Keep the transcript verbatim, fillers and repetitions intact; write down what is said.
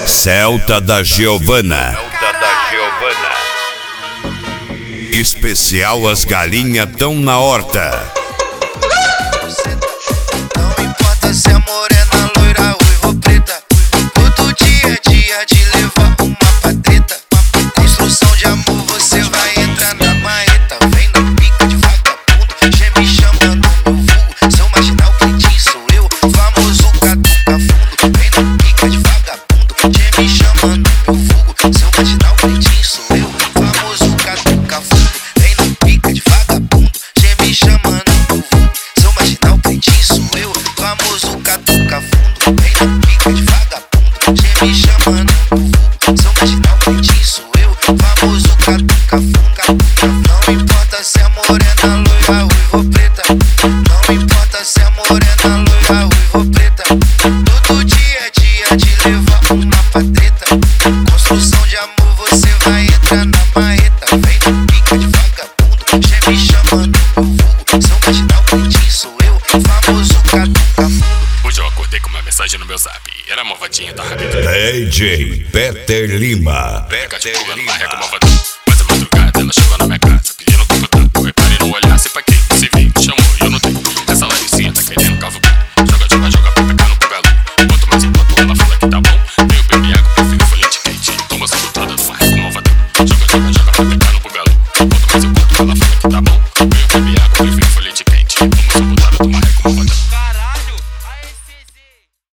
Celta da Giovana. Especial As Galinhas Tão na Horta. Não importa se é morena, loira, ruiva ou preta, todo dia é dia de levar uma patreta. Construção de amor, você vai entrar na marreta. Vem na pica de vagabundo, já me chamando meu vulgo. Seu marginal quentinho sou eu, famoso catuca fundo. Vem na pica de vagabundo, já me chamando meu vulgo. Seu marginal quentinho sou eu, famoso catuca fundo. Vem na pica de vagabundo, já me chamando meu vulgo. Seu marginal quentinho sou eu, famoso catuca fundo. Vem na pica de vagabundo, já me chamando meu vulgo. Seu marginal quentinho sou eu, famoso catuca fundo. Não importa se é morena, loira, ruiva ou preta, não importa se é morena, loira, ruiva ou preta, todo dia é dia de levar uma patreta. Construção de amor, você vai entrar na marreta. Vem na pica de vagabundo, já me chamando meu vulgo. Seu marginal quentinho sou eu, famoso catuca fundo. Hoje eu acordei com uma mensagem no meu zap. Era a malvadinha da Rabita. D J Peter Lima. Peter Lima.